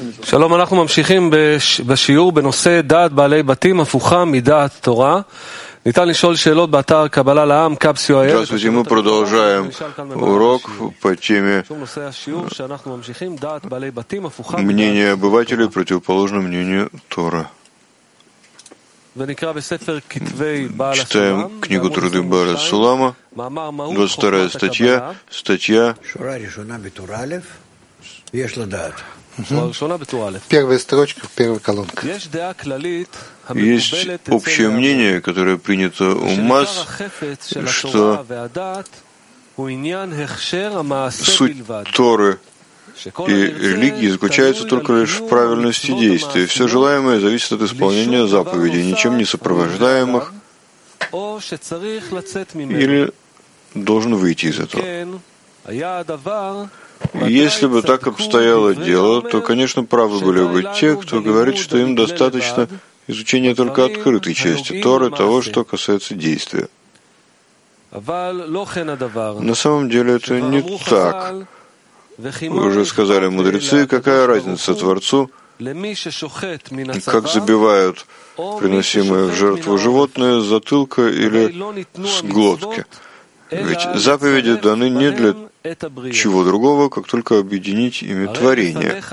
שלום, אנחנו ממשיכים בשיעור беносе דעת בעלי בתים הפוכה מדעת תורה. ניתן לשאול שאלות באתר קבלה לעם, קאפ.co.il. Здравствуйте, мы продолжаем урок по теме мнение обывателей противоположно мнению Тора. Читаем книгу Труды Бааля Сулама, 22 статья. Первая строчка, первая колонка. Есть общее мнение, которое принято у масс, что суть Торы и религии заключается только лишь в правильности действий. Все желаемое зависит от исполнения заповедей, ничем не сопровождаемых, или должен выйти из этого. Если бы так обстояло дело, то, конечно, правы были бы те, кто говорит, что им достаточно изучения только открытой части Торы, того, что касается действия. На самом деле это не так. Уже сказали мудрецы, какая разница Творцу, как забивают приносимое в жертву животное с затылка или с глотки. Ведь заповеди даны не для чего другого, как только объединить ими творение.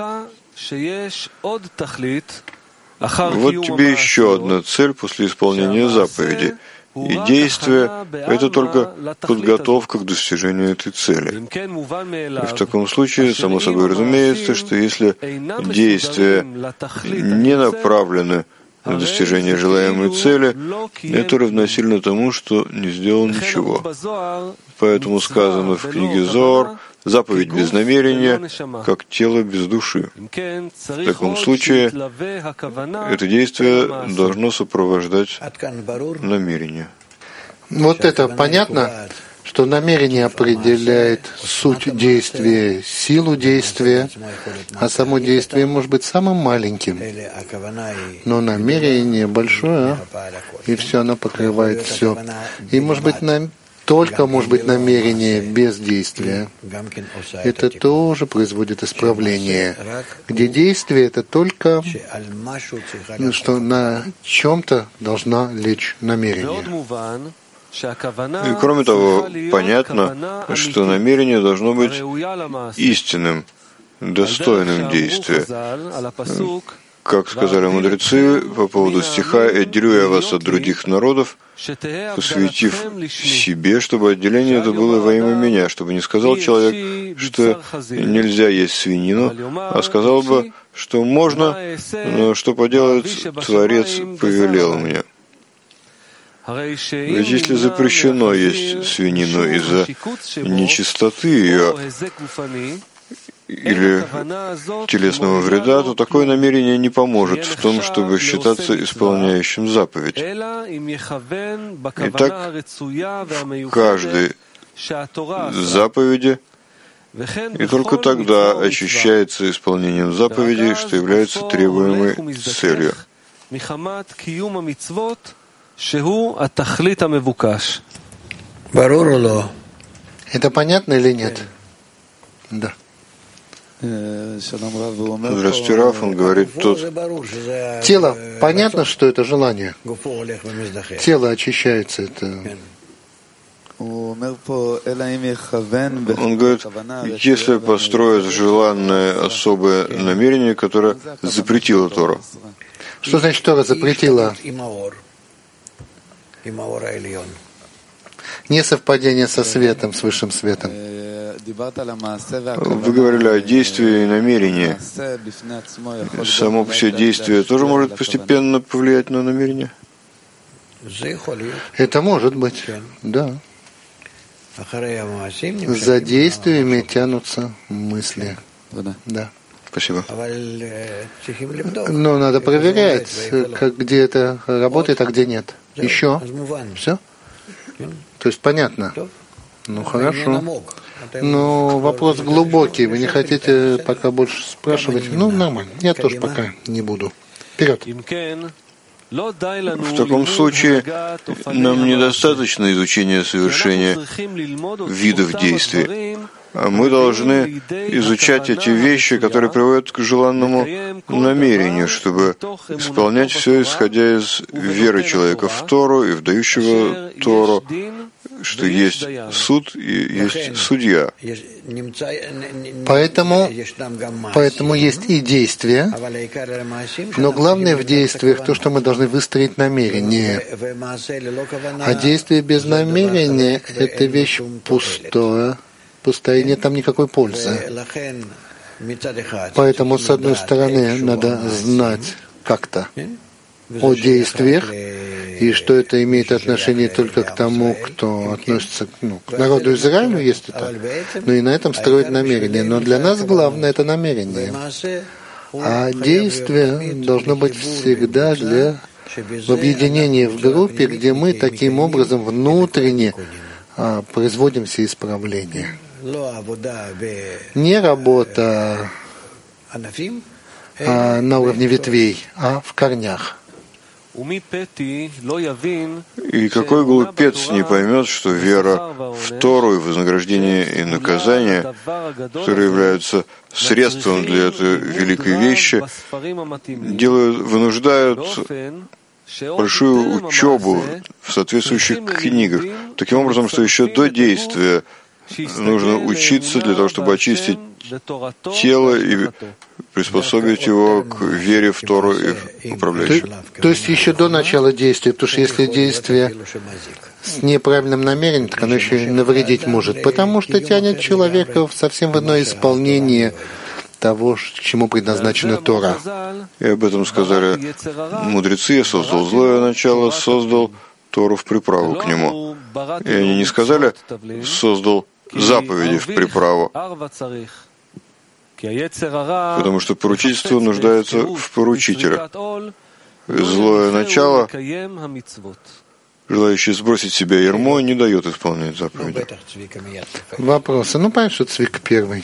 Вот тебе еще одна цель после исполнения заповеди. И действие — это только подготовка к достижению этой цели. И в таком случае, само собой разумеется, что если действия не направлены на достижение желаемой цели, это равносильно тому, что не сделал ничего. Поэтому сказано в книге Зоар: заповедь без намерения, как тело без души. В таком случае это действие должно сопровождать намерение. Вот это понятно, что намерение определяет суть действия, силу действия, а само действие может быть самым маленьким. Но намерение большое, и все оно покрывает все. И может быть только может быть намерение без действия. Это тоже производит исправление. Где действие — это только, что на чем-то должна лечь намерение. И кроме того, понятно, что намерение должно быть истинным, достойным действия. Как сказали мудрецы по поводу стиха: «Отделю я вас от других народов, посвятив себе, чтобы отделение это было во имя меня, чтобы не сказал человек, что нельзя есть свинину, а сказал бы, что можно, но что поделать, Творец повелел мне». Ведь если запрещено есть свинину из-за нечистоты ее или телесного вреда, то такое намерение не поможет в том, чтобы считаться исполняющим заповедь. Итак, в каждой заповеди и только тогда очищается исполнением заповедей, что является требуемой целью. Это понятно или нет? Да. Здравствуйте, Раф, он говорит тут. Тело, понятно, что это желание. Тело очищается. Это... Он говорит, если построить желанное особое намерение, которое запретило Тору. Что значит Тора запретила? Несовпадение со светом, с высшим светом. Вы говорили о действии и намерении. Само по себе действие тоже может постепенно повлиять на намерение? Это может быть, да. За действиями тянутся мысли. Да. Спасибо. Но надо проверять, где это работает, а где нет. Еще? Все? То есть понятно? Ну хорошо. Но вопрос глубокий. Вы не хотите пока больше спрашивать? Ну, нормально. Я тоже пока не буду. Вперед. В таком случае нам недостаточно изучения совершения видов действий. Мы должны изучать эти вещи, которые приводят к желанному намерению, чтобы исполнять все, исходя из веры человека в Тору и в дающего Тору, что есть суд и есть судья. Поэтому есть и действия, но главное в действиях то, что мы должны выстроить намерение. А действие без намерения — это вещь пустая, и нет там никакой пользы. Поэтому, с одной стороны, надо знать как-то о действиях, и что это имеет отношение только к тому, кто относится к народу Израиля, есть это, но и на этом строить намерение. Но для нас главное — это намерение. А действие должно быть всегда в объединении в группе, где мы таким образом внутренне производим все исправления. Не работа на уровне ветвей, а в корнях. И какой глупец не поймет, что вера в Тору и вознаграждение и наказание, которые являются средством для этой великой вещи, вынуждают большую учебу в соответствующих книгах, таким образом, что еще до действия нужно учиться для того, чтобы очистить тело и приспособить его к вере в Тору и управляющему. То есть еще до начала действия, потому что если действие с неправильным намерением, так оно еще и навредить может, потому что тянет человека совсем в иное исполнение того, к чему предназначена Тора. И об этом сказали мудрецы: «Я создал злое начало, создал Тору в приправу к нему». И они не сказали: «Создал заповеди в приправу», потому что поручительство нуждается в поручителях. Злое начало, желающий сбросить с себя ярмо, не дает исполнять заповеди. Вопросы? Понятно, что Цвик первый.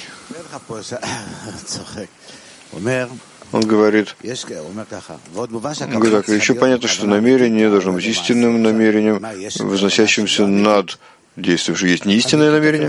Он говорит, еще понятно, что намерение должно быть истинным намерением, возносящимся над действием, что есть неистинное намерение.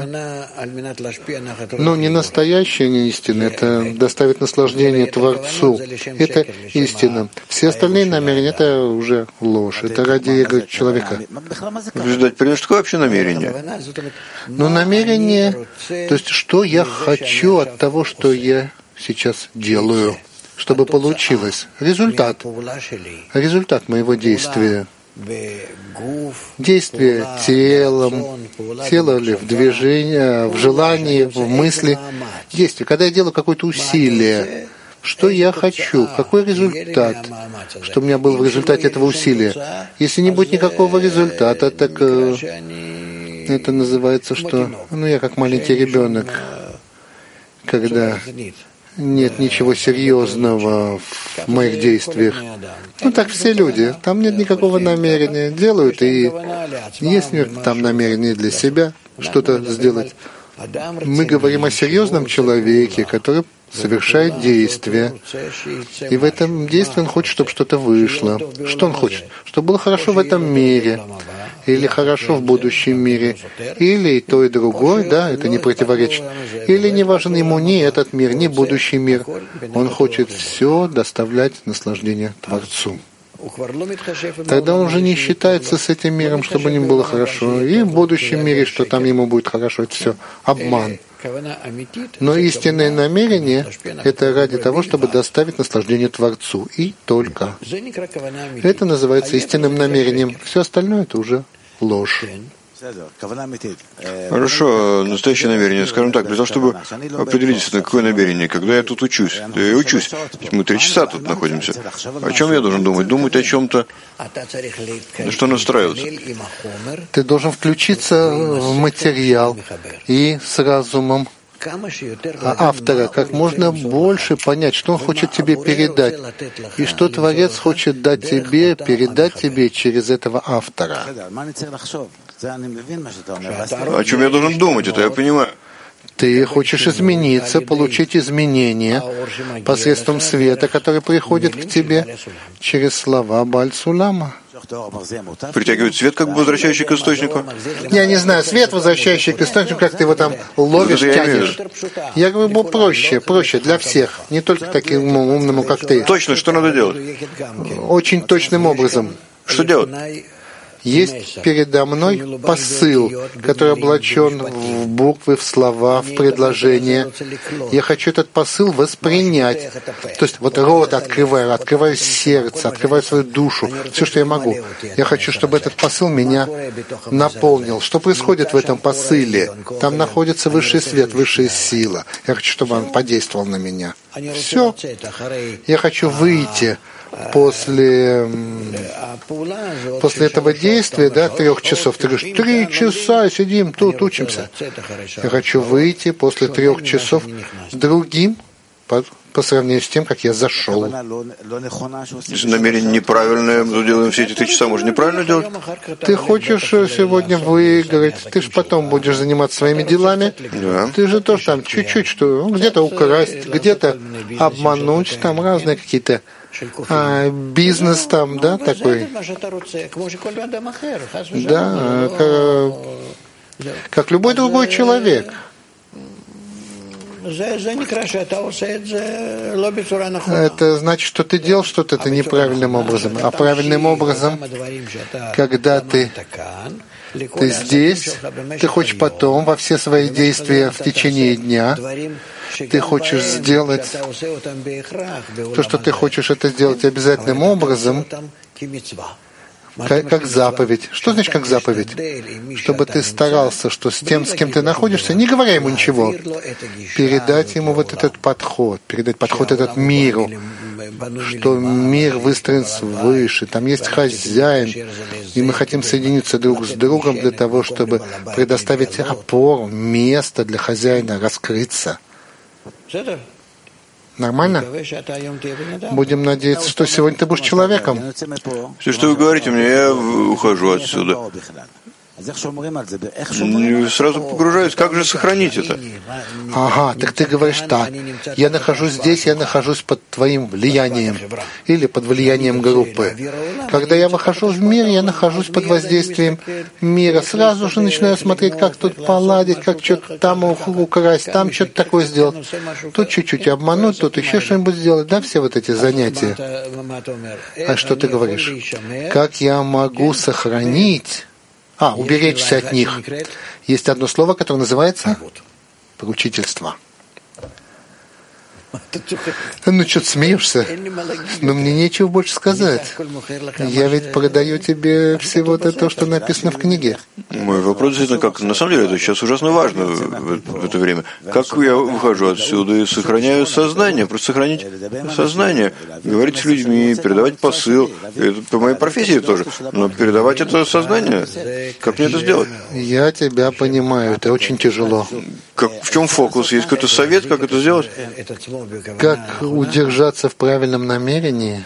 Не настоящее, не истинное. Это доставит наслаждение Творцу. Это истина. Все остальные намерения — это уже ложь. Это ради эго человека. Что такое вообще намерение? Намерение, то есть что я хочу от того, что я сейчас делаю, чтобы получилось. Результат моего действия. Действие телом, тело ли в движении, в желании, в мысли. Действие. Когда я делаю какое-то усилие, что я хочу, какой результат, что у меня был в результате этого усилия. Если не будет никакого результата, так это называется, что я как маленький ребенок, когда нет ничего серьезного в моих действиях. Так все люди. Там нет никакого намерения. Делают, и есть там намерение для себя что-то сделать. Мы говорим о серьезном человеке, который совершает действие. И в этом действии он хочет, чтобы что-то вышло. Что он хочет? Чтобы было хорошо в этом мире. Или хорошо в будущем мире. Или и то, и другое, это не противоречит. Или не важен ему ни этот мир, ни будущий мир. Он хочет все доставлять наслаждение Творцу. Тогда он уже не считается с этим миром, чтобы ему было хорошо. И в будущем мире, что там ему будет хорошо, это все обман. Но истинное намерение — это ради того, чтобы доставить наслаждение Творцу. И только. Это называется истинным намерением. Все остальное — это уже ложь. Хорошо, настоящее намерение. Скажем так, для того, чтобы определить, какое намерение, когда я тут учусь. Я учусь. Мы 3 часа тут находимся. О чем я должен думать? Думать о чем-то, на что настраиваться. Ты должен включиться в материал и с разумом автора как можно больше понять, что он хочет тебе передать, и что Творец хочет дать тебе, передать тебе через этого автора. О чем я должен думать, это я понимаю. Ты хочешь измениться, получить изменения посредством света, который приходит к тебе через слова Бааль Сулама. Притягивает свет, как бы возвращающий к источнику? Я не знаю, свет, возвращающий к источнику, как ты его там ловишь, тянешь. Я говорю, проще для всех, не только таким умному, как ты. Точно, что надо делать? Очень точным образом. Что делать? Есть передо мной посыл, который облачен в буквы, в слова, в предложения. Я хочу этот посыл воспринять. То есть вот рот открываю сердце, открываю свою душу, все, что я могу. Я хочу, чтобы этот посыл меня наполнил. Что происходит в этом посыле? Там находится высший свет, высшая сила. Я хочу, чтобы он подействовал на меня. Все. Я хочу выйти после этого действия, 3 часов. Ты говоришь, 3 часа сидим тут, учимся. Я хочу выйти после 3 часов другим по сравнению с тем, как я зашел. Если намерение неправильное, мы делаем все эти 3 часа, можно неправильно делать? Ты хочешь сегодня выиграть, ты же потом будешь заниматься своими делами. Да. Ты же тоже там чуть-чуть, что где-то украсть, где-то обмануть, там разные какие-то бизнес там, такой. Да, как любой другой человек. Это значит, что ты делал что-то это неправильным образом. А правильным образом, когда ты здесь, ты хочешь потом во все свои действия в течение дня, ты хочешь сделать то, что ты хочешь это сделать обязательным образом, как заповедь. Что значит как заповедь? Чтобы ты старался, что с тем, с кем ты находишься, не говоря ему ничего, передать ему вот этот подход, передать подход этот миру, что мир выстроен свыше, там есть хозяин, и мы хотим соединиться друг с другом для того, чтобы предоставить опору, место для хозяина раскрыться. Нормально? Будем надеяться, что сегодня ты будешь человеком. Все, что вы говорите мне, я ухожу отсюда. И сразу погружаюсь. Как же сохранить это? Ага, так ты говоришь так. Я нахожусь здесь, я нахожусь под твоим влиянием или под влиянием группы. Когда я выхожу в мир, я нахожусь под воздействием мира. Сразу же начинаю смотреть, как тут поладить, как что-то там украсть, там что-то такое сделать. Тут чуть-чуть обмануть, тут еще что-нибудь сделать. Да, все вот эти занятия. А что ты говоришь? Как я могу сохранить... уберечься от них. Есть одно слово, которое называется поручительство. Ну, что ты смеешься? Но мне нечего больше сказать. Я ведь продаю тебе всего то, что написано в книге. Мой вопрос действительно, как на самом деле это сейчас ужасно важно в это время. Как я выхожу отсюда и сохраняю сознание? Просто сохранить сознание, говорить с людьми, передавать посыл. Это по моей профессии тоже. Но передавать это сознание, как мне это сделать? Я тебя понимаю, это очень тяжело. В чем фокус? Есть какой-то совет, как это сделать? Как удержаться в правильном намерении?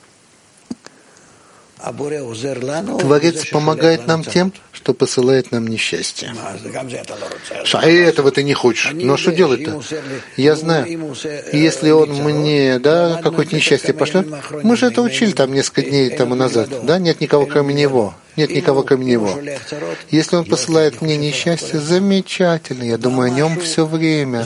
Творец помогает нам тем, что посылает нам несчастье. А этого ты не хочешь. Но что делать-то? Я знаю, если он мне, какое-то несчастье пошлет, мы же это учили там несколько дней тому назад, нет никого кроме него. Нет никого кроме него. Если он посылает мне несчастье, замечательно, я думаю о нем все время.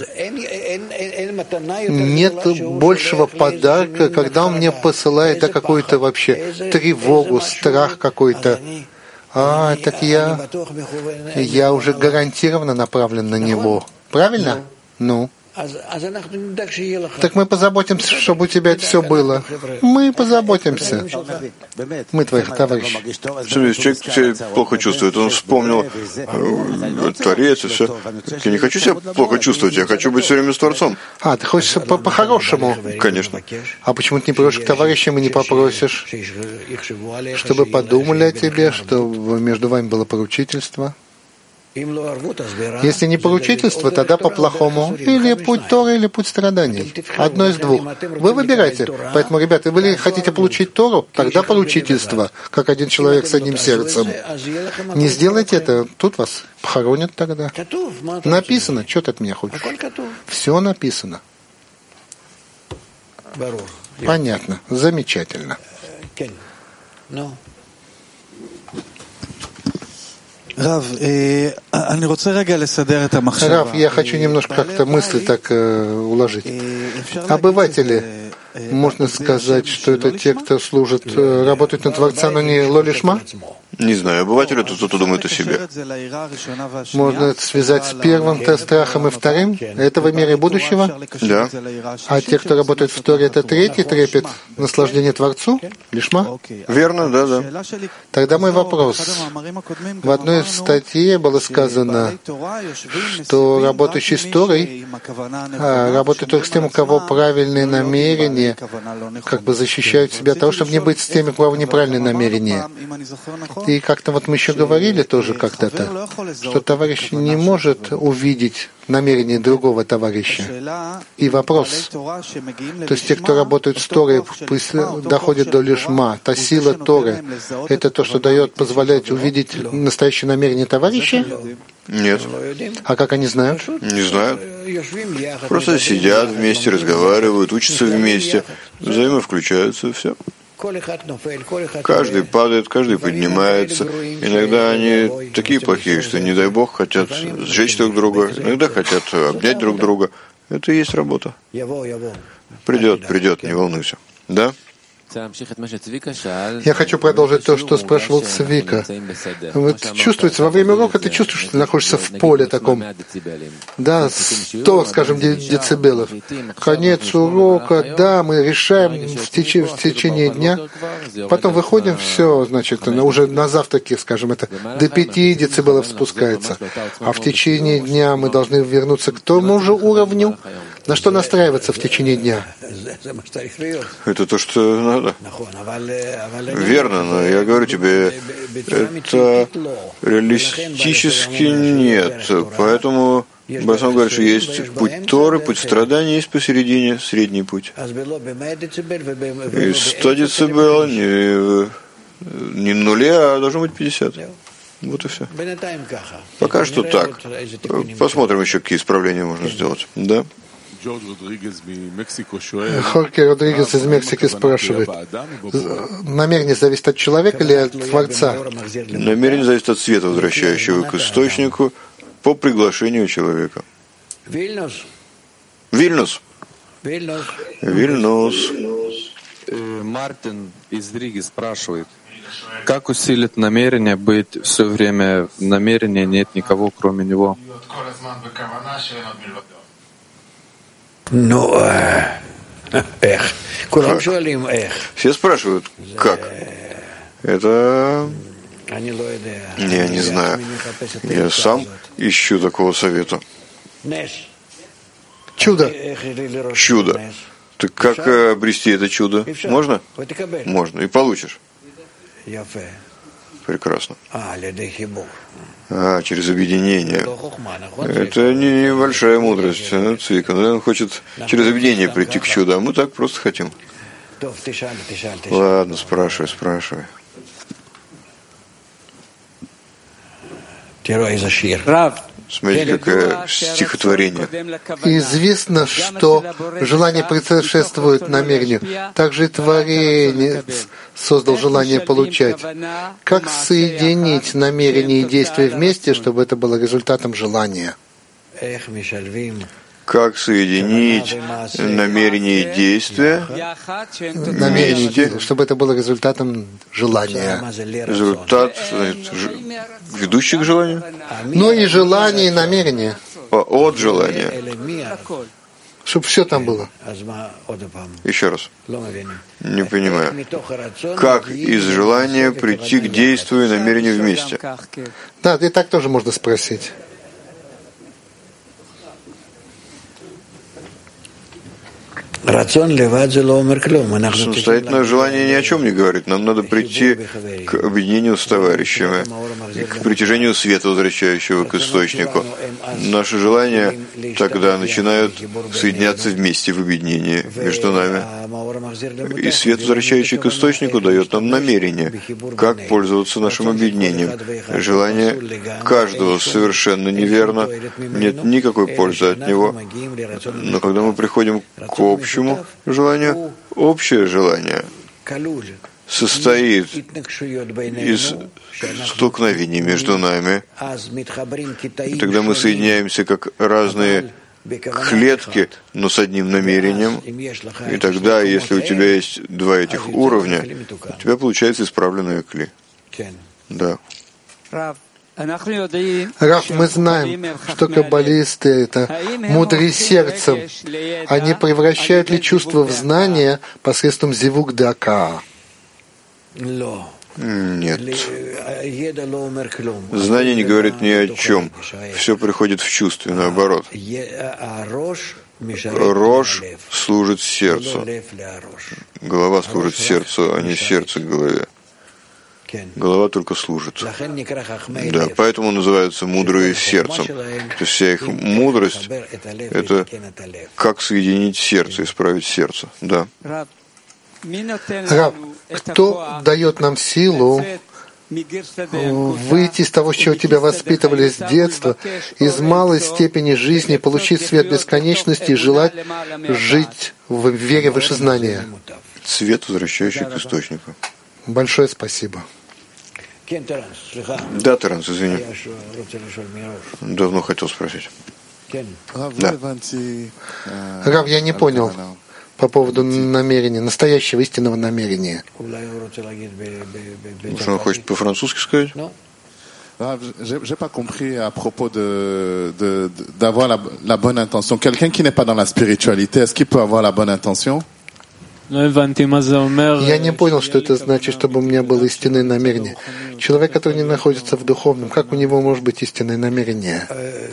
Нет большего подарка, когда он мне посылает какую-то вообще тревогу, страх какой-то. Так я уже гарантированно направлен на него. Правильно? Ну. Так мы позаботимся, чтобы у тебя это все было. Мы позаботимся. Мы твоих товарищей. Человек себя плохо чувствует. Он вспомнил Творец и все. Я не хочу себя плохо чувствовать. Я хочу быть все время с Творцом. Ты хочешь по-хорошему? Конечно. А почему ты не придешь к товарищам и не попросишь, чтобы подумали о тебе, чтобы между вами было поручительство? Если не поручительство, тогда по-плохому. Или путь Торы, или путь страданий. Одно из двух. Вы выбираете. Поэтому, ребята, вы хотите получить Тору, тогда поручительство, как один человек с одним сердцем. Не сделайте это, тут вас похоронят тогда. Написано. Что ты от меня хочешь? Все написано. Понятно. Замечательно. Рав, я хочу немножко как-то мысли так уложить. Обыватели, можно сказать, что это те, кто служит, работают на Творца, но не лолишма? Не знаю, обыватели тут кто-то думает о себе. Можно это связать с первым страхом и вторым, этого мира и будущего? Да. А те, кто работает в Торе, это третий трепет наслаждения Творцу? Лишма? Верно, да. Тогда мой вопрос. В одной статье было сказано, что работающий с Торой работает только с тем, у кого правильные намерения, как бы защищают себя от того, чтобы не быть с теми, у кого неправильные намерения. И как-то вот мы еще говорили тоже когда-то, что товарищ не может увидеть намерение другого товарища. И вопрос, то есть те, кто работают с Торой, пусть доходят до лишма, та сила Торы, это то, что позволяет увидеть настоящее намерение товарища? Нет. А как они знают? Не знают. Просто сидят вместе, разговаривают, учатся вместе, взаимовключаются, и все. Каждый падает, каждый поднимается. Иногда они такие плохие, что, не дай Бог, хотят сжечь друг друга, иногда хотят обнять друг друга. Это и есть работа. Придет, не волнуйся. Да? Я хочу продолжить то, что спрашивал Цвика. Вот чувствуется, во время урока ты чувствуешь, что ты находишься в поле таком. Да, 100, скажем, децибелов. Конец урока, да, мы решаем в течение дня. Потом выходим, все, значит, уже на завтраке, скажем, это до 5 децибелов спускается. А в течение дня мы должны вернуться к тому же уровню. На что настраиваться в течение дня? Это то, что надо. Верно, но я говорю тебе, это реалистически нет. Поэтому Басам говорит, что есть путь Торы, путь страдания, есть посередине средний путь. И 100 децибел не нуле, а должно быть 50. Вот и все. Пока что так. Посмотрим еще, какие исправления можно сделать. Да? Хорке Родригес из Мексики спрашивает, намерение зависит от человека или от Творца? Намерение зависит от света, возвращающего к источнику, по приглашению человека. Вильнюс. Мартин из Риги спрашивает, как усилить намерение быть все время в намерении, нет никого, кроме него? Все спрашивают, как? Это... Я не знаю. Я сам ищу такого совета. Чудо. Чудо. Так как обрести это чудо? Можно? Можно. И получишь. Прекрасно. Через объединение. Это небольшая мудрость, Цвика. Он хочет через объединение прийти к чуду, а мы так просто хотим. Ладно, спрашивай. Смотрите, какое стихотворение. Известно, что желание предшествует намерению. Также и Творец создал желание получать. Как соединить намерение и действие вместе, чтобы это было результатом желания? Как соединить намерение и действие? Намерение, чтобы это было результатом желания. Результат, ведущий к желанию? Но и желание, и намерение. От желания. Чтобы все там было. Еще раз. Не понимаю. Как из желания прийти к действию и намерению вместе? Да, и так тоже можно спросить. Самостоятельное желание ни о чем не говорит. Нам надо прийти к объединению с товарищами, к притяжению света, возвращающего к источнику. Наши желания тогда начинают соединяться вместе в объединении между нами. И свет, возвращающий к источнику, дает нам намерение, как пользоваться нашим объединением. Желание каждого совершенно неверно, нет никакой пользы от него. Но когда мы приходим к общему желанию, общее желание состоит из столкновений между нами, и тогда мы соединяемся как разные клетки, но с одним намерением, и тогда, если у тебя есть два этих уровня, у тебя получается исправленное кли. Да. Рав, мы знаем, что каббалисты — это мудрые сердцем. Они превращают ли чувство в знание посредством зивук дака? Нет. Знание не говорит ни о чем. Все приходит в чувстве, наоборот. Рош служит сердцу. Голова служит сердцу, а не сердце голове. Голова только служит. Да, поэтому называются мудрые сердцем. То есть вся их мудрость — это как соединить сердце, исправить сердце. Да. Рав, кто дает нам силу выйти из того, с чего тебя воспитывали с детства, из малой степени жизни, получить свет бесконечности и желать жить в вере в выше знания? Свет, возвращающий к источнику. Большое спасибо. Да, Таранс, извини. Давно хотел спросить. Да. Рав, я не понял по поводу намерения, настоящего истинного намерения. Что он хочет по-французски сказать? J'ai pas compris à propos d'avoir la bonne intention. Quelqu'un qui n'est pas dans la spiritualité, est-ce qu'il peut avoir la bonne intention? Я не понял, что это значит, чтобы у меня было истинное намерение. Человек, который не находится в духовном, как у него может быть истинное намерение?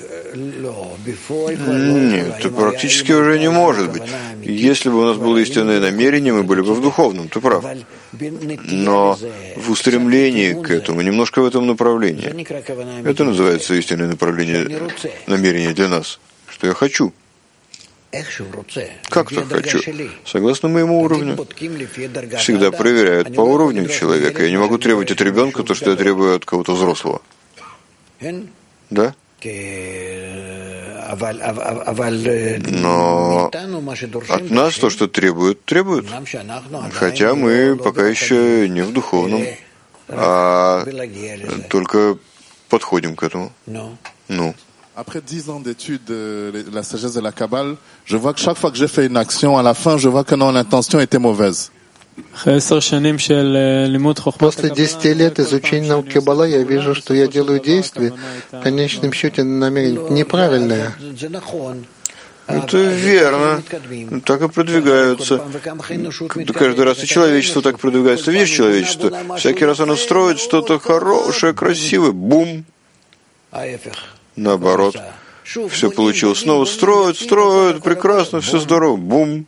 Нет, практически уже не может быть. Если бы у нас было истинное намерение, мы были бы в духовном, ты прав. Но в устремлении к этому, немножко в этом направлении. Это называется истинное направление, намерение для нас, что я хочу. Как-то хочу. Согласно моему уровню. Всегда проверяют по уровню человека. Я не могу требовать от ребенка то, что я требую от кого-то взрослого. Да? Но от нас то, что требуют, требуют. Хотя мы пока еще не в духовном, а только подходим к этому. Ну. Après 10 ans d'études de la sagesse de la Kabbale, je vois que chaque fois que j'ai fait une action, à la fin, je vois que non, l'intention était mauvaise. После 10 лет изучения науки Каббала я вижу, что я делаю действие, в конечном счете намерение неправильное. Это верно. Так и продвигаются. Каждый раз и человечество так продвигается. Ты видишь человечество? Всякий раз оно строит что-то хорошее, красивое. Бум! Наоборот. Все получилось. Снова строят, прекрасно, все здорово. Бум!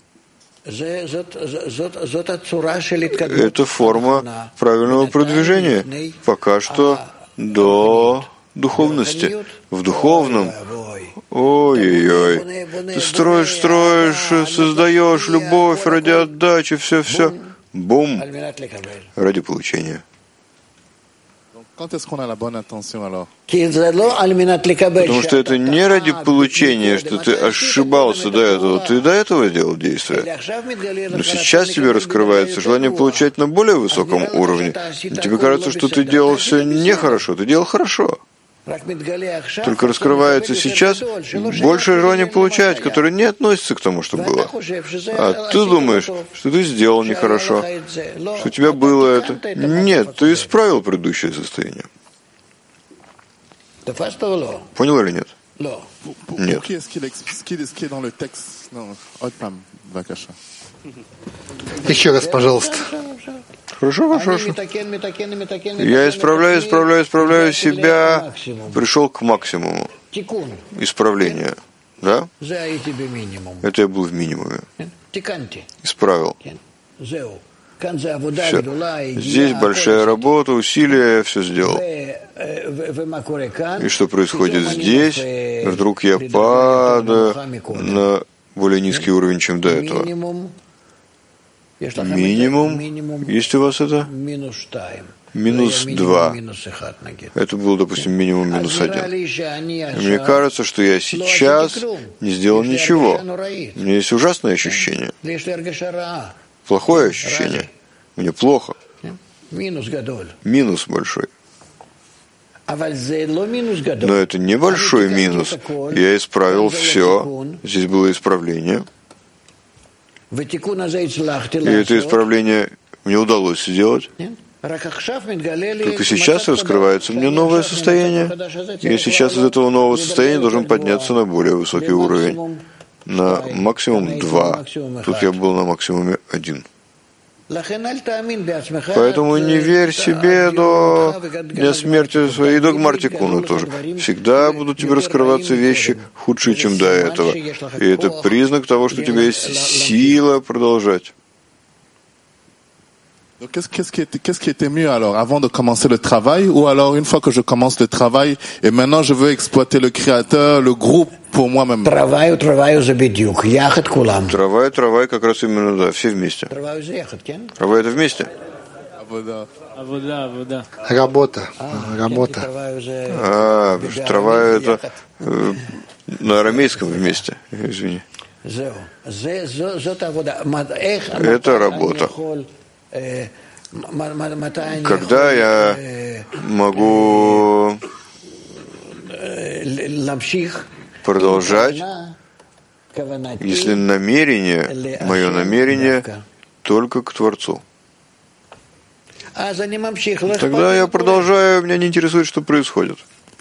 Это форма правильного продвижения. Пока что до духовности. В духовном. Ой-ой-ой. Ты строишь, создаешь любовь ради отдачи, все. Бум! Ради получения. Quand est-ce qu'on a la bonne intention alors? Потому что это не ради получения, что ты ошибался до этого. Ты до этого делал действия. Но сейчас тебе раскрывается желание получать на более высоком уровне. И тебе кажется, что ты делал все нехорошо, ты делал хорошо. Только раскрывается сейчас большее желание получать, которое не относится к тому, что было. А ты думаешь, что ты сделал нехорошо, что у тебя было это. Нет, ты исправил предыдущее состояние. Понял или нет? Нет. Еще раз, пожалуйста. Хорошо. Я исправляю себя, пришел к максимуму исправления. Да? Это я был в минимуме. Исправил. Все. Здесь большая работа, усилия, я все сделал. И что происходит здесь? Вдруг я падаю на более низкий уровень, чем до этого. Минимум, есть у вас это? Минус 2. Это был, допустим, минимум минус 1. Мне кажется, что я сейчас не сделал ничего. У меня есть ужасное ощущение. Плохое ощущение. Мне плохо. Минус большой. Но это небольшой минус. Я исправил все. Здесь было исправление. И это исправление мне удалось сделать. Только сейчас раскрывается мне новое состояние. И сейчас из этого нового состояния должен подняться на более высокий уровень. На максимум 2. Тут я был на максимуме 1. Поэтому не верь себе до дня смерти своей, и до Гмартикуна тоже. Всегда будут тебе раскрываться вещи худшие, чем до этого. И это признак того, что у тебя есть сила продолжать. Qu'est-ce qui était mieux alors, avant de commencer le travail, ou alors une fois que je commence le travail et maintenant je veux exploiter le créateur, le groupe pour moi-même? Трава, как раз именно, да, все вместе. Трава это вместе? Работа. Трава это на арамейском вместе, извини. Это работа. Когда я могу продолжать, если намерение, мое намерение только к Творцу? Тогда я продолжаю, меня не интересует, что происходит.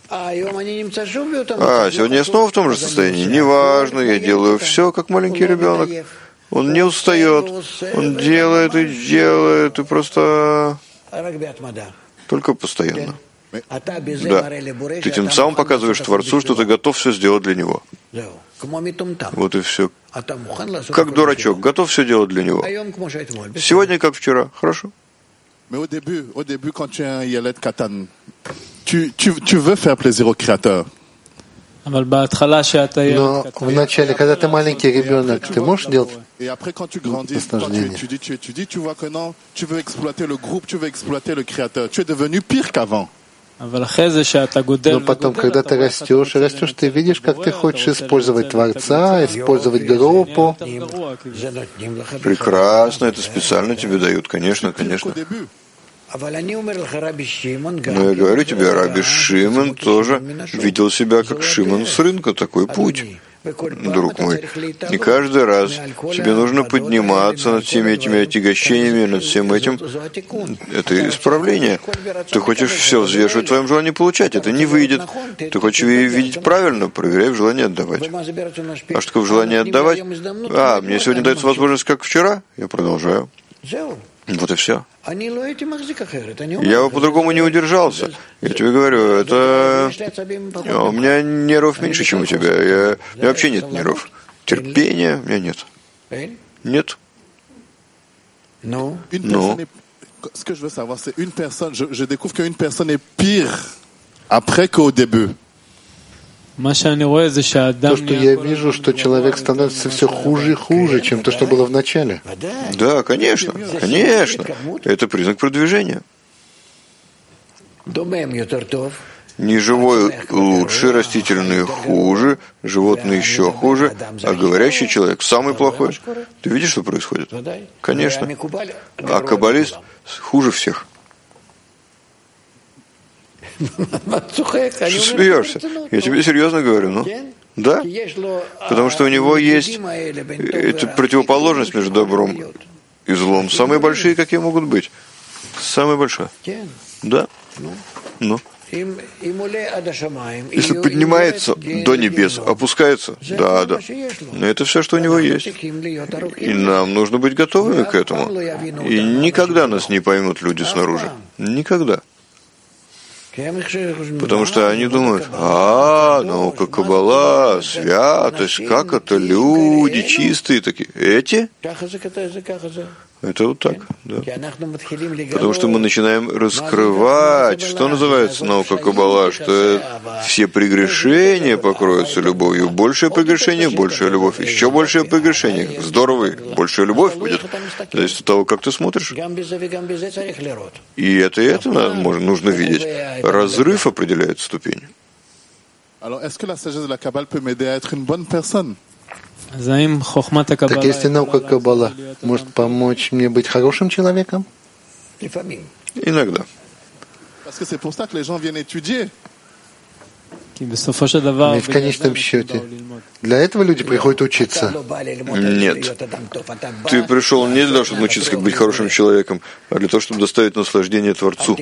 Сегодня я снова в том же состоянии. Неважно, я делаю все, как маленький ребенок. Он не устает, он делает и делает, и просто только постоянно. Да. Ты тем самым показываешь Творцу, что ты готов все сделать для Него. Вот и все. Как дурачок, готов все делать для Него. Сегодня, как вчера. Хорошо. Mais au début, quand tu es un Yeled Katan, tu veux faire plaisir au Créateur. Но вначале, когда ты маленький ребенок, ты можешь делать наслаждение. Но потом, когда ты растешь, ты видишь, как ты хочешь использовать Творца, использовать группу. Прекрасно, это специально тебе дают, конечно. Но я говорю тебе, Раби Шимон тоже видел себя как Шимон с рынка, такой путь, друг мой. И каждый раз тебе нужно подниматься над всеми этими отягощениями, над всем этим. Это исправление. Ты хочешь все взвешивать в твоем желании получать, это не выйдет. Ты хочешь видеть правильно, проверяй в желании отдавать. А что такое в желании отдавать? Мне сегодня дается возможность, как вчера, я продолжаю. Вот и все. Я по-другому не удержался. Я тебе говорю, у меня нервов меньше, чем у тебя. У меня вообще нет нервов. Терпения у меня нет. Нет. Ce que je veux savoir, c'est une personne. Je découvre qu'une personne est pire après qu'au début. То, что я вижу, что человек становится все хуже и хуже, чем то, что было в начале. Да, конечно. Это признак продвижения. Неживой лучше, растительный хуже, животный еще хуже, а говорящий человек самый плохой. Ты видишь, что происходит? Конечно. А каббалист хуже всех. Что смеешься? Я тебе серьезно говорю, да? Потому что у него есть эта противоположность между добром и злом. Самые большие, какие могут быть. Самые большие. Да? Если поднимается до небес, опускается, да. Но это все, что у него есть. И нам нужно быть готовыми к этому. И никогда нас не поймут люди снаружи. Никогда. Потому что они думают, наука Каббала, святость, как это, люди чистые такие. Эти? Это вот так, да. Потому что мы начинаем раскрывать, что называется наука Каббала, что все прегрешения покроются любовью. Большее прегрешение, большая любовь. Еще большее прегрешение. Здорово, большая любовь будет. Зависит от того, как ты смотришь. И это нужно видеть. Разрыв определяет ступень. Alors, est-ce que la sagesse de la Kabbale peut m'aider à être une bonne personne? Так если наука Каббала может помочь мне быть хорошим человеком? Иногда. Ведь в конечном счете для этого люди приходят учиться. Нет. Ты пришел не для того, чтобы научиться, как быть хорошим человеком, а для того, чтобы доставить наслаждение Творцу.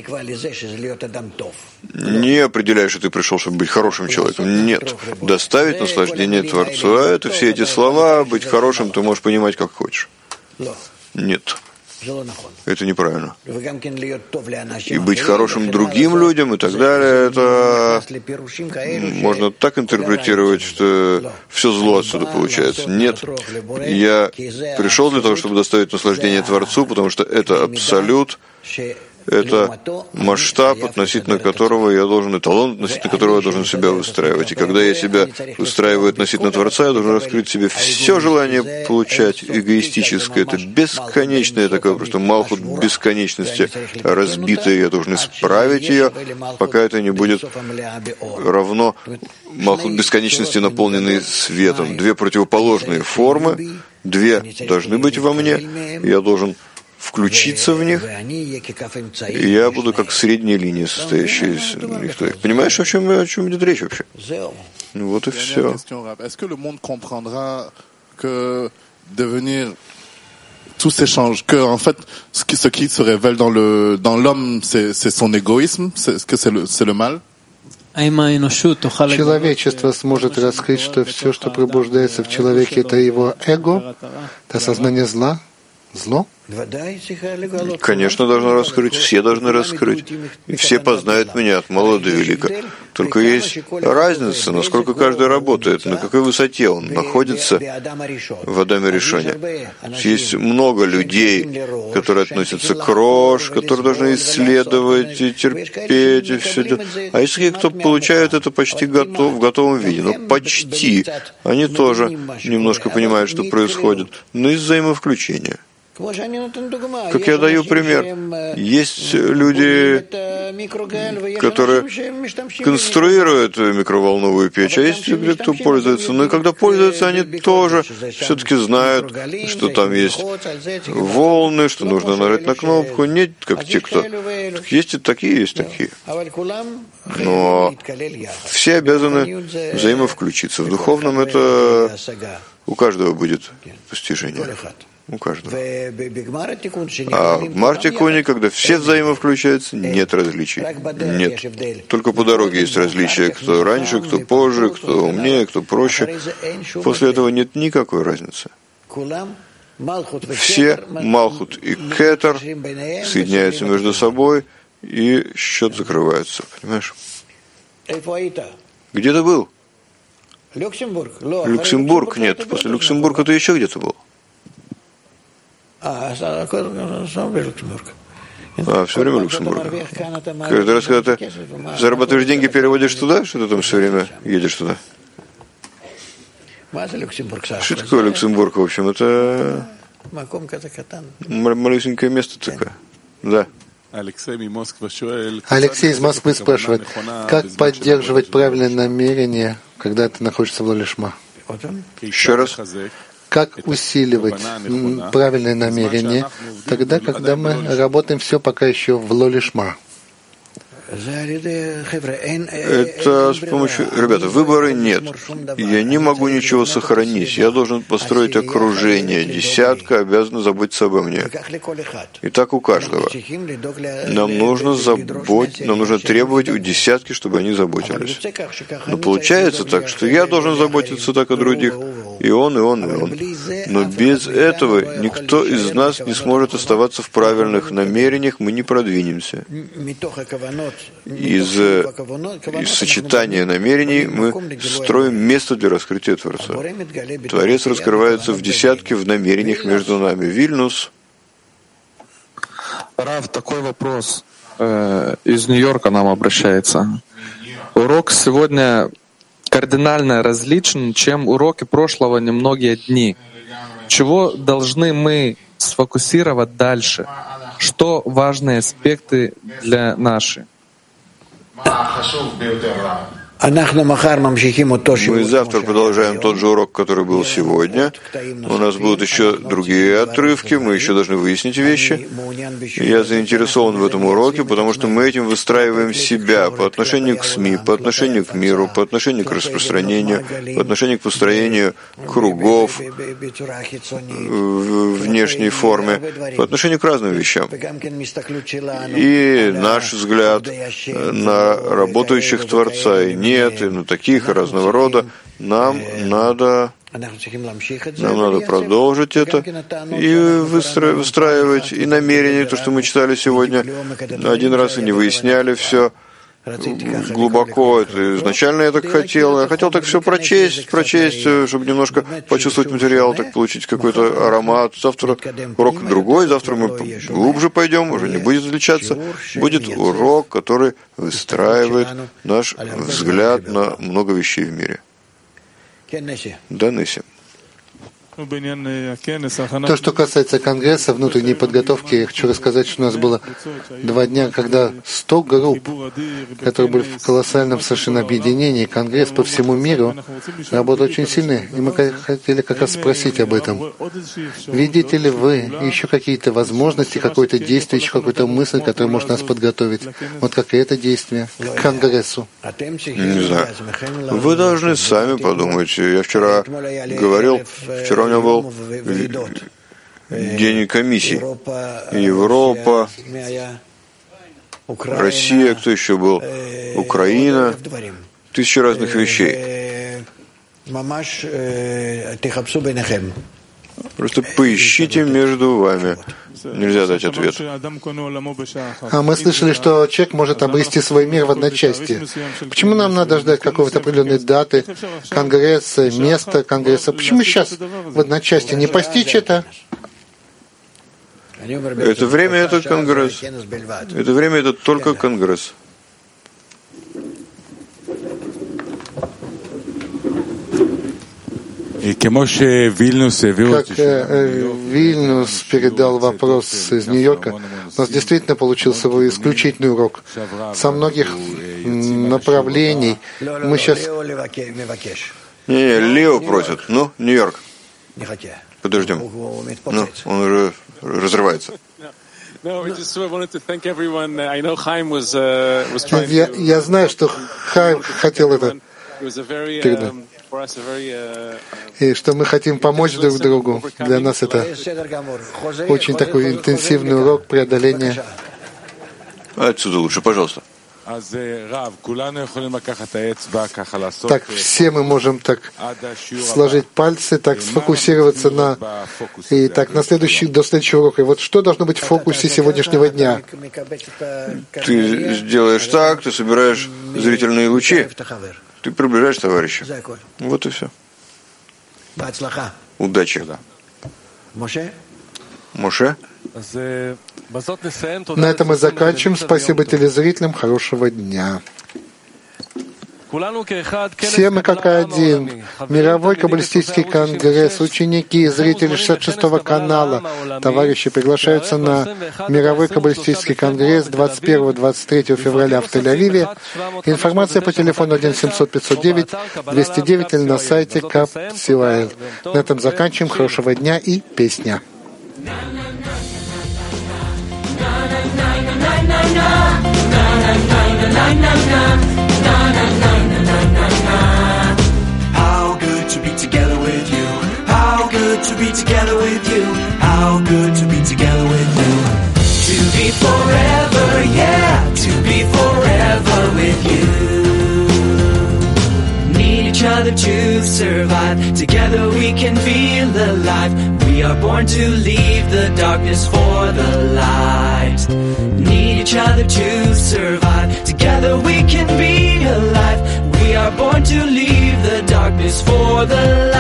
Не определяй, что ты пришел, чтобы быть хорошим человеком. Нет. Доставить наслаждение Творцу. А это все эти слова, быть хорошим, ты можешь понимать, как хочешь. Нет. Это неправильно. И быть хорошим другим людям и так далее, это можно так интерпретировать, что все зло отсюда получается. Нет. Я пришел для того, чтобы доставить наслаждение Творцу, потому что это абсолют, это масштаб, относительно которого я должен, эталон, относительно которого я должен себя выстраивать. И когда я себя выстраиваю относительно Творца, я должен раскрыть в себе все желание получать эгоистическое. Это бесконечное такое, просто малхут бесконечности разбитая. Я должен исправить ее, пока это не будет равно малхут бесконечности, наполненной светом. Две противоположные формы, две должны быть во мне. Я должен включиться в них, и я буду как средняя линия, состоящая из них. Понимаешь, о чем идет речь вообще? Вот и все. Tout s'échange, que en fait, ce qui se révèle dans l'homme, c'est son égoïsme, est-ce que c'est le mal? Человечество сможет раскрыть, что все, что пробуждается в человеке, это его эго, это сознание зла, зло? Конечно, должно раскрыть, все должны раскрыть. И все познают меня от мала до велика. Только есть разница, насколько каждый работает, на какой высоте он находится в Адаме Ришоне. Есть много людей, которые относятся к Рош, которые должны исследовать и терпеть, и все это. А есть такие, кто получают это почти в готовом виде. Но почти. Они тоже немножко понимают, что происходит. Но из взаимовключения. Как я даю пример, есть люди, которые конструируют микроволновую печь, а есть люди, кто пользуется. Но и когда пользуются, они тоже все-таки знают, что там есть волны, что нужно нажать на кнопку. Нет, как те, кто... Есть и такие, есть такие. Но все обязаны взаимовключиться. В духовном это у каждого будет постижение. У каждого. А в Мартикуне, когда все взаимовключаются, нет различий. Нет. Только по дороге есть различия, кто раньше, кто позже, кто умнее, кто проще. После этого нет никакой разницы. Все, Малхут и Кетер, соединяются между собой, и счет закрывается. Понимаешь? Где ты был? Люксембург? Нет. После Люксембурга ты еще где-то был? Все время Люксембург. Каждый раз, когда ты зарабатываешь деньги, переводишь туда, что ты там все время едешь туда? Что такое Люксембург, в общем? Это малюсенькое место такое. Да. Алексей из Москвы спрашивает, как поддерживать правильное намерение, когда ты находишься в Лолишма? Еще раз. Как усиливать правильное намерение тогда, когда мы работаем все пока еще в Лолишма? Это с помощью... Ребята, выбора нет. Я не могу ничего сохранить. Я должен построить окружение. Десятка обязана заботиться обо мне. И так у каждого. Нам нужно требовать у десятки, чтобы они заботились. Но получается так, что я должен заботиться так о других. И он, и он, и он. Но без этого никто из нас не сможет оставаться в правильных намерениях, мы не продвинемся. Из сочетания намерений мы строим место для раскрытия Творца. Творец раскрывается в десятке в намерениях между нами. Вильнюс. Рав, такой вопрос. Из Нью-Йорка нам обращается. Урок сегодня кардинально различен, чем уроки прошлого немногие дни. Чего должны мы сфокусировать дальше? Что важные аспекты для наших? Мы завтра продолжаем тот же урок, который был сегодня. У нас будут еще другие отрывки, мы еще должны выяснить вещи. Я заинтересован в этом уроке, потому что мы этим выстраиваем себя по отношению к СМИ, по отношению к миру, по отношению к распространению, по отношению к построению кругов в внешней форме, по отношению к разным вещам. И наш взгляд на работающих Творца и нет, и на таких и разного рода, нам надо продолжить это и выстраивать и намерение, то, что мы читали сегодня, один раз и не выясняли все глубоко. Это изначально я так хотел. Я хотел так все прочесть, чтобы немножко почувствовать материал, так получить какой-то аромат. Завтра урок другой, завтра мы глубже пойдем, уже не будет отличаться. Будет урок, который выстраивает наш взгляд на много вещей в мире. Да, Несси. То, что касается Конгресса, внутренней подготовки, я хочу рассказать, что у нас было 2 дня, когда 100 групп, которые были в колоссальном совершенно объединении, Конгресс по всему миру, работал очень сильно, и мы хотели как раз спросить об этом. Видите ли вы еще какие-то возможности, какое-то действие, еще какую-то мысль, которая может нас подготовить? Вот как это действие к Конгрессу. Не знаю. Вы должны сами подумать. Я вчера говорил, вчера у меня был день комиссий. Европа, Россия, кто еще был? Украина. 1000 разных вещей. Просто поищите между вами. Нельзя дать ответ. А мы слышали, что человек может обрести свой мир в одночасье. Почему нам надо ждать какой-то определенной даты, Конгресса, места Конгресса? Почему сейчас в одночасье не постичь это? Это время — это Конгресс. Это время — это только Конгресс. Как Вильнюс передал вопрос из Нью-Йорка, у нас действительно получился исключительный урок. Со многих направлений мы сейчас... Не, Лео просит. Ну, Нью-Йорк. Подождем. Ну, он уже разрывается. Я знаю, что Хайм хотел это передать. И что мы хотим помочь друг другу. Для нас это очень такой интенсивный урок преодоления. Отсюда лучше, пожалуйста. Так, все мы можем так сложить пальцы, так сфокусироваться на... И так, до следующего урока. И вот что должно быть в фокусе сегодняшнего дня? Ты сделаешь так, ты собираешь зрительные лучи, ты приближаешь товарища. Вот и все. Удачи. Моше? На этом мы заканчиваем. Спасибо телезрителям. Хорошего дня. Все мы как один. Мировой каббалистический конгресс, ученики, зрители 66-го канала, товарищи приглашаются на Мировой каббалистический конгресс 21-23 февраля в Тель-Авиве. Информация по телефону 1-700-509-209 или на сайте Кап.Силаэль. На этом заканчиваем. Хорошего дня и песня. How good to be together with you. How good to be together with you. How good to be together with you. To be forever, yeah, to be forever with you. Need each other to survive. Together we can feel alive. We are born to leave the darkness for the light. Need each other to survive. Together we can be alive. We are born to leave the darkness for the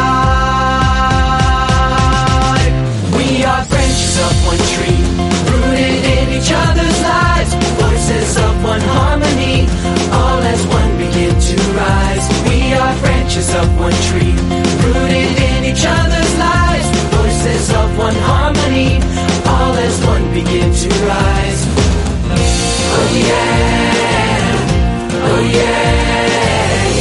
light. We are branches of one tree, rooted in each other's lives. Voices of one harmony, all as one begin to rise. We are branches of one tree, rooted in each other's lives. Voices of one harmony, all as one begin to rise. Oh yeah, oh yeah.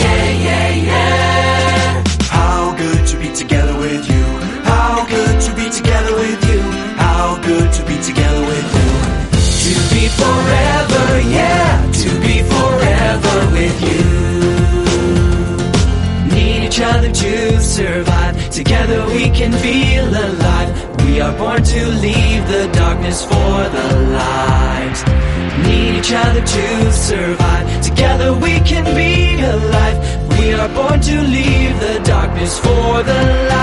can feel alive. We are born to leave the darkness for the light. Need each other to survive. Together we can be alive. We are born to leave the darkness for the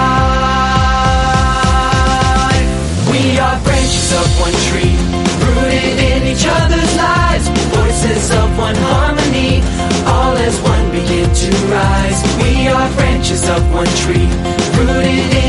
light. We are branches of one tree, rooted in each other's lives. Voices of one harmony, all as one begin to rise. We are branches of one tree, rooted in